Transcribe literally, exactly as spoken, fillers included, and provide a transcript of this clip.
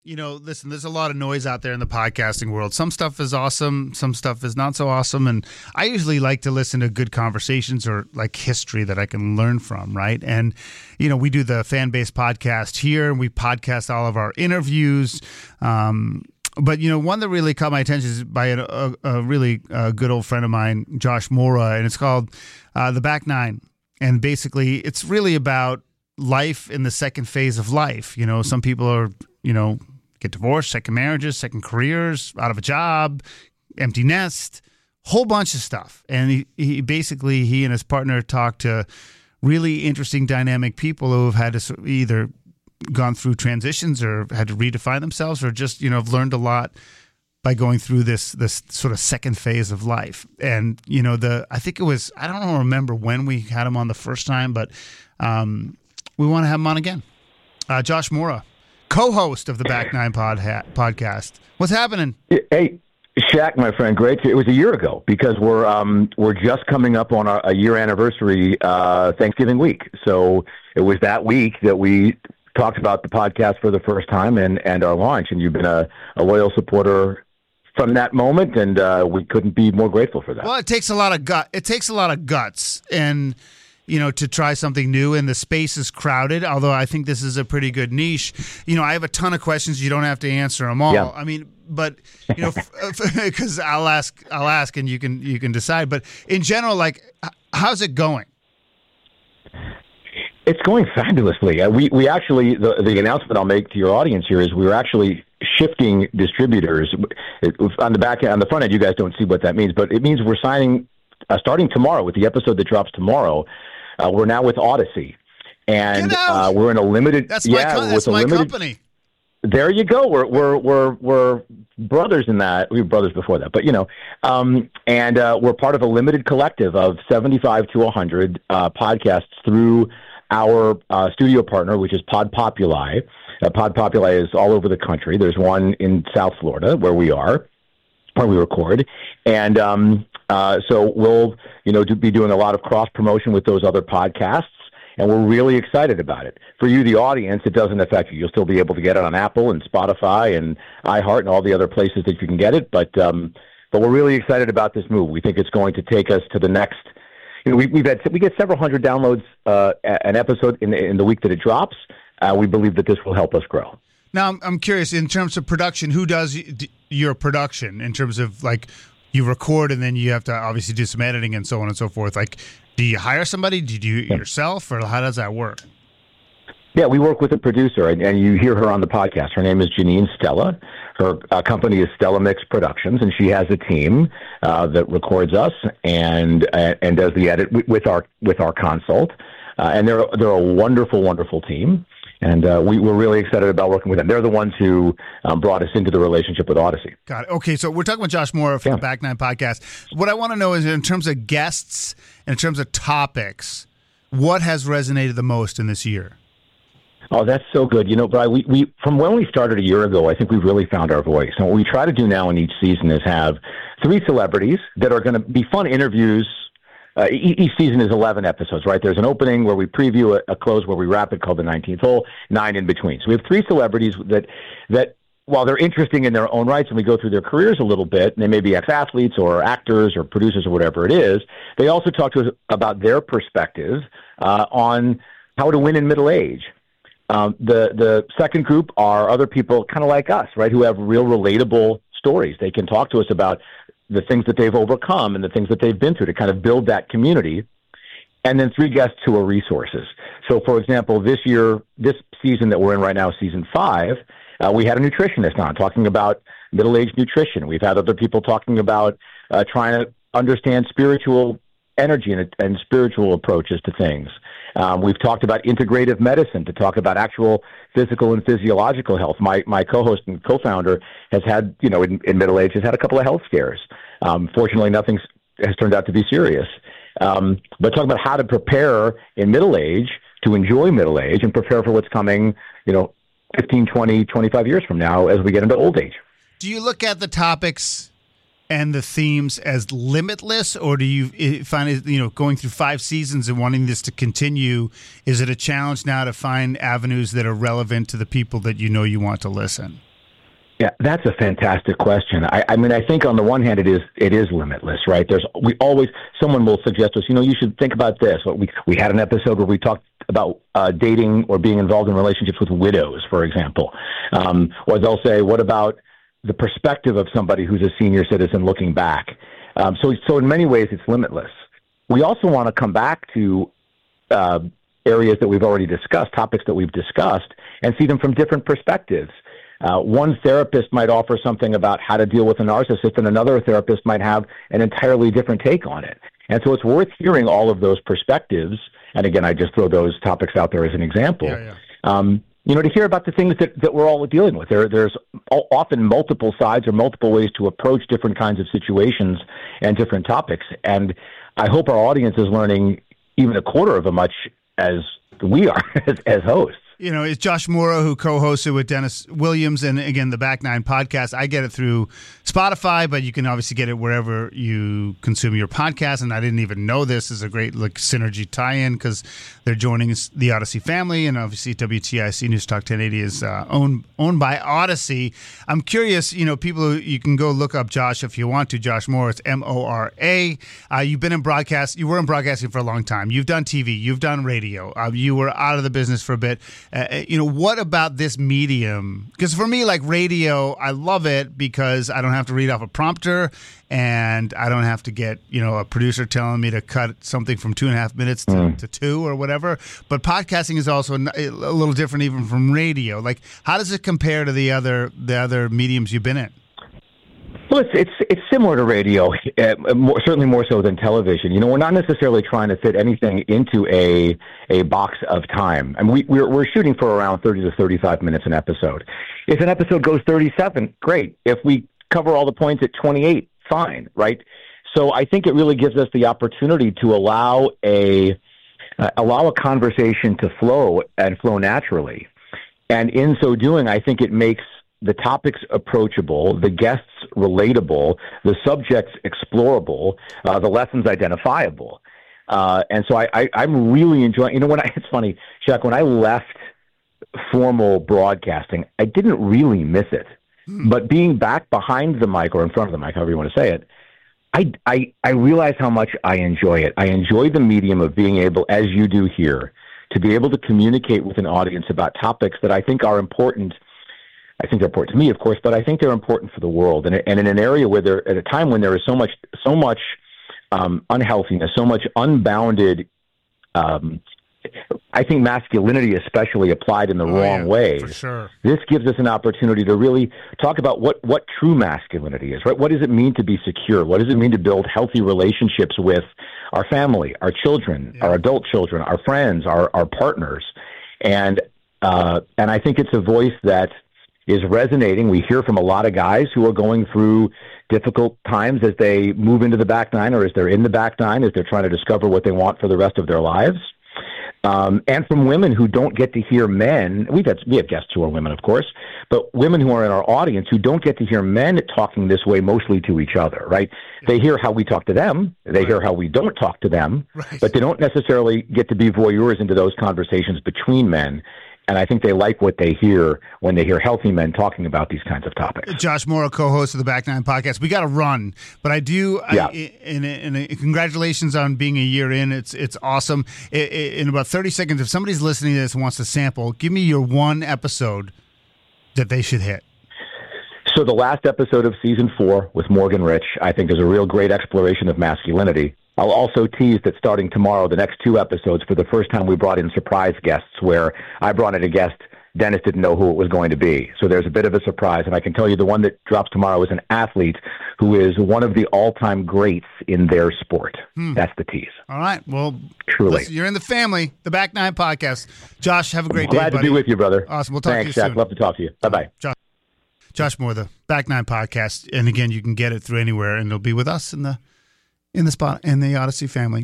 you know, listen, there's a lot of noise out there in the podcasting world. Some stuff is awesome. Some stuff is not so awesome. And I usually like to listen to good conversations or like history that I can learn from, right? And, you know, we do the Fanbase podcast here, and we podcast all of our interviews. Um, but, you know, one that really caught my attention is by a, a, a really uh, good old friend of mine, Josh Mora, and it's called uh, The Back Nine. And basically, it's really about life in the second phase of life. You know, some people are, you know, get divorced, second marriages, second careers, out of a job, empty nest, whole bunch of stuff. And he, he basically, he and his partner talked to really interesting, dynamic people who have had to either gone through transitions or had to redefine themselves, or just, you know, have learned a lot by going through this this sort of second phase of life. And, you know, the I think it was, I don't remember when we had him on the first time, but um, we want to have him on again. Uh, Josh Mora, co-host of the Back Nine pod ha- podcast. What's happening? Hey, Shaq, my friend, great. To, it was a year ago, because we're um, we're just coming up on our, a year anniversary uh, Thanksgiving week. So it was that week that we talked about the podcast for the first time and, and our launch. And you've been a, a loyal supporter from that moment, and uh, we couldn't be more grateful for that. Well, it takes a lot of gut. It takes a lot of guts, and you know, to try something new, and the space is crowded, although I think this is a pretty good niche. You know, I have a ton of questions. You don't have to answer them all. Yeah. I mean, but, you know, because I'll ask, I'll ask, and you can, you can decide. But in general, like, how's it going? It's going fabulously. Uh, we, we actually, the, the announcement I'll make to your audience here is we're actually shifting distributors. It, on the back end, on the front end, you guys don't see what that means, but it means we're signing, uh, starting tomorrow with the episode that drops tomorrow. Uh, we're now with Odyssey, and uh, we're in a limited. That's yeah, my, co- that's my limited, company. There you go. We're we're we're we're brothers in that. We were brothers before that, but you know, um, and uh, we're part of a limited collective of seventy-five to one hundred uh, podcasts through our uh, studio partner, which is Pod Populi. Uh, Pod Populi is all over the country. There's one in South Florida where we are, where we record, and. Um, Uh, so we'll, you know, do, be doing a lot of cross promotion with those other podcasts, and we're really excited about it. For you, the audience, it doesn't affect you. You'll still be able to get it on Apple and Spotify and iHeart and all the other places that you can get it. But um, but we're really excited about this move. We think it's going to take us to the next. You know, we, we've had we get several hundred downloads uh, an episode in the, in the week that it drops. Uh, we believe that this will help us grow. Now, I'm, I'm curious, in terms of production, who does your production in terms of like? You record, and then you have to obviously do some editing and so on and so forth. Like, do you hire somebody? Do you do it yeah. yourself, or how does that work? Yeah, we work with a producer, and, and you hear her on the podcast. Her name is Janine Stella. Her uh, company is Stella Mix Productions, and she has a team uh, that records us and uh, and does the edit with our with our consult. Uh, and they're they're a wonderful, wonderful team. And uh, we, we're really excited about working with them. They're the ones who um, brought us into the relationship with Odyssey. Got it. Okay, so we're talking with Josh Mora from yeah. the Back Nine podcast. What I want to know is, in terms of guests and in terms of topics, what has resonated the most in this year? Oh, that's so good. You know, Brian, we, we from when we started a year ago, I think we've really found our voice. And what we try to do now in each season is have three celebrities that are going to be fun interviews. Uh, each season is eleven episodes, right? There's an opening where we preview, a, a close where we wrap it, called the nineteenth hole, nine in between. So we have three celebrities that, that while they're interesting in their own rights and we go through their careers a little bit, and they may be ex-athletes or actors or producers or whatever it is, they also talk to us about their perspective uh, on how to win in middle age. Um, the, the second group are other people kind of like us, right, who have real relatable stories. They can talk to us about the things that they've overcome and the things that they've been through to kind of build that community. And then three guests who are resources. So, for example, this year, this season that we're in right now, season five, uh, we had a nutritionist on talking about middle-aged nutrition. We've had other people talking about uh, trying to understand spiritual energy and, and spiritual approaches to things. Um, we've talked about integrative medicine to talk about actual physical and physiological health. My my co-host and co-founder has had, you know, in, in middle age, has had a couple of health scares. Um, fortunately, nothing has turned out to be serious. Um, but talk about how to prepare in middle age to enjoy middle age and prepare for what's coming, you know, fifteen, twenty, twenty-five years from now as we get into old age. Do you look at the topics and the themes as limitless, or do you find it, you know, going through five seasons and wanting this to continue, is it a challenge now to find avenues that are relevant to the people that you know you want to listen? Yeah, that's a fantastic question. I, I mean, I think on the one hand, it is it is limitless, right? There's we always someone will suggest to us, you know, you should think about this. We we had an episode where we talked about uh, dating or being involved in relationships with widows, for example, um, or they'll say, what about the perspective of somebody who's a senior citizen looking back? Um, so, so in many ways, it's limitless. We also want to come back to uh, areas that we've already discussed, topics that we've discussed, and see them from different perspectives. Uh, one therapist might offer something about how to deal with a narcissist, and another therapist might have an entirely different take on it. And so it's worth hearing all of those perspectives. And again, I just throw those topics out there as an example. Yeah, yeah. Um, you know, to hear about the things that, that we're all dealing with. There, there's often multiple sides or multiple ways to approach different kinds of situations and different topics. And I hope our audience is learning even a quarter of as much as we are as, as hosts. You know, it's Josh Mora who co-hosted with Dennis Williams, and again, the Back Nine podcast. I get it through Spotify, but you can obviously get it wherever you consume your podcast. And I didn't even know this is a great like synergy tie-in because they're joining the Odyssey family, and obviously W T I C News Talk ten eighty is uh, owned owned by Odyssey. I'm curious, you know, people, you can go look up Josh if you want to. Josh Mora, it's M O R A. Uh, you've been in broadcast. You were in broadcasting for a long time. You've done T V. You've done radio. Uh, you were out of the business for a bit. Uh, you know, what about this medium? Because for me, like radio, I love it because I don't have to read off a prompter and I don't have to get, you know, a producer telling me to cut something from two and a half minutes to, mm. to two or whatever. But podcasting is also a little different even from radio. Like, how does it compare to the other the other mediums you've been in? Well, it's it's it's similar to radio, uh, more, certainly more so than television. You know, we're not necessarily trying to fit anything into a a box of time. I mean, we, we're we're shooting for around thirty to thirty-five minutes an episode. If an episode goes thirty-seven, great. If we cover all the points at twenty-eight, fine, right? So I think it really gives us the opportunity to allow a uh, allow a conversation to flow and flow naturally. And in so doing, I think it makes the topics approachable, the guests relatable, the subjects explorable, uh, the lessons identifiable. Uh, and so I, I, I'm really enjoying, you know, when I, it's funny, Shaq, when I left formal broadcasting, I didn't really miss it. Mm. But being back behind the mic or in front of the mic, however you want to say it, I, I, I realize how much I enjoy it. I enjoy the medium of being able, as you do here, to be able to communicate with an audience about topics that I think are important. I think they're important to me, of course, but I think they're important for the world. And, and in an area where there, at a time when there is so much, so much um, unhealthiness, so much unbounded, um, I think masculinity especially applied in the oh, wrong yeah, ways. For sure. This gives us an opportunity to really talk about what, what true masculinity is, right? What does it mean to be secure? What does it mean to build healthy relationships with our family, our children, yeah. our adult children, our friends, our, our partners? And, uh, and I think it's a voice that is resonating. We hear from a lot of guys who are going through difficult times as they move into the back nine or as they're in the back nine, as they're trying to discover what they want for the rest of their lives. Um, and from women who don't get to hear men. We've had, we have guests who are women, of course, but women who are in our audience who don't get to hear men talking this way mostly to each other, right? Yeah. They hear how we talk to them. They right. hear how we don't talk to them, right. but they don't necessarily get to be voyeurs into those conversations between men. And I think they like what they hear when they hear healthy men talking about these kinds of topics. Josh Mora, co-host of the Back Nine podcast. We got to run, but I do. Yeah. I, and, and, and congratulations on being a year in. It's it's awesome. In about thirty seconds, if somebody's listening to this and wants to sample, give me your one episode that they should hit. So the last episode of season four with Morgan Rich, I think, is a real great exploration of masculinity. I'll also tease that starting tomorrow, the next two episodes, for the first time we brought in surprise guests where I brought in a guest, Dennis didn't know who it was going to be. So there's a bit of a surprise. And I can tell you the one that drops tomorrow is an athlete who is one of the all-time greats in their sport. Hmm. That's the tease. All right. Well, truly. Listen, you're in the family, the Back Nine podcast. Josh, have a great Glad day, buddy. to be with you, brother. Awesome. We'll talk Thanks, to you Shaq. soon. Love to talk to you. Bye-bye. Josh, Josh Mora, the Back Nine podcast. And again, you can get it through anywhere, and it'll be with us in the in the spot in the Odyssey family.